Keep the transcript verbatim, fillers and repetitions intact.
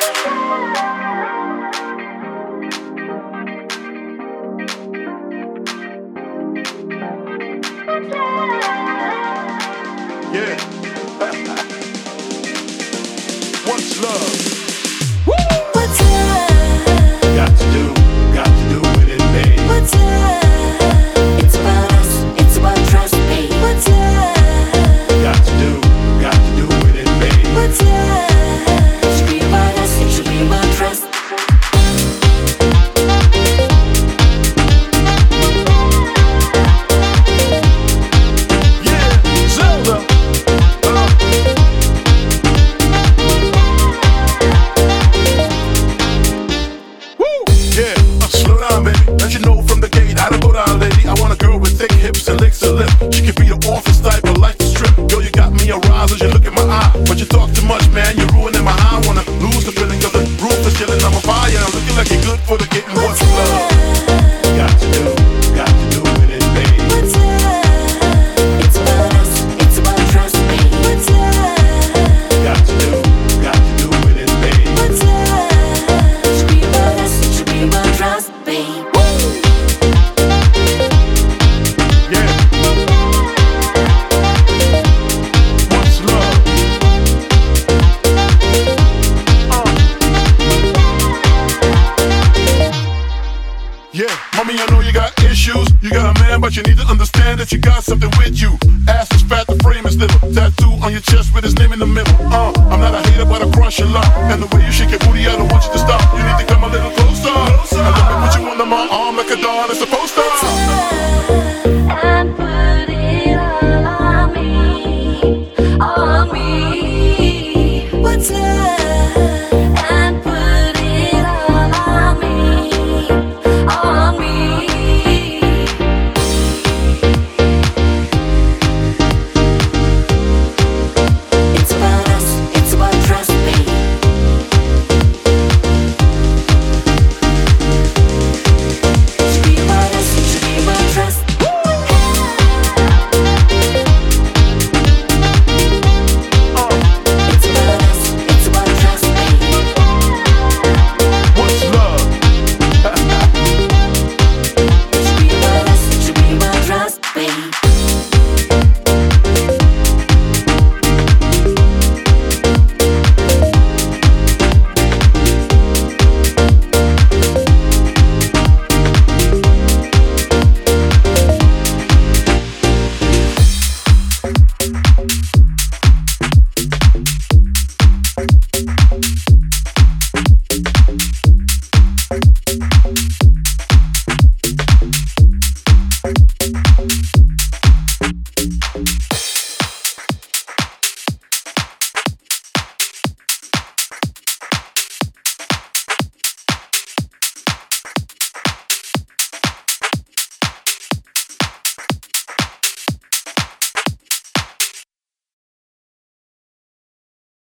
Yeah. What's love? Woo! What's love? Got to do, got to do with it, babe. What's love? It's about us, it's about trust, babe. What's love? Got to do, got to do with it, babe. What's love? It should be about us, it should be about trust. Hips and licks her lip. She could be the office type of life to strip. Girl, you got me aroused as you look in my eye. But you talk too much, man, you're ruining my high. I wanna lose the feeling of the roof is chilling. I'm a fire. I'm looking like you're good for the getting. What's love? Got to do, got to do with it, babe. What's love? It's about us, it's about trust, babe. What's love? Got to do, got to do with it, babe. What's love? It should be about us, it should be about trust, babe. Yeah, mommy, I know you got issues. You got a man, but you need to understand that you got something with you. Ass is fat, the frame is little. Tattoo on your chest with his name in the middle. Uh, I'm not a hater, but I crush your love. And the way you shake your booty, I don't want you to stop. You need to come a little closer. And let me put you under my arm like a dawn is supposed to. And put it all on me, on me. What's love? And put it all on me, on me. It's about us, it's about trust, babe. It should be about us, it should be about trust. It's about us, it's about trust, babe. What's love? It should be about us, it should be about trust, babe.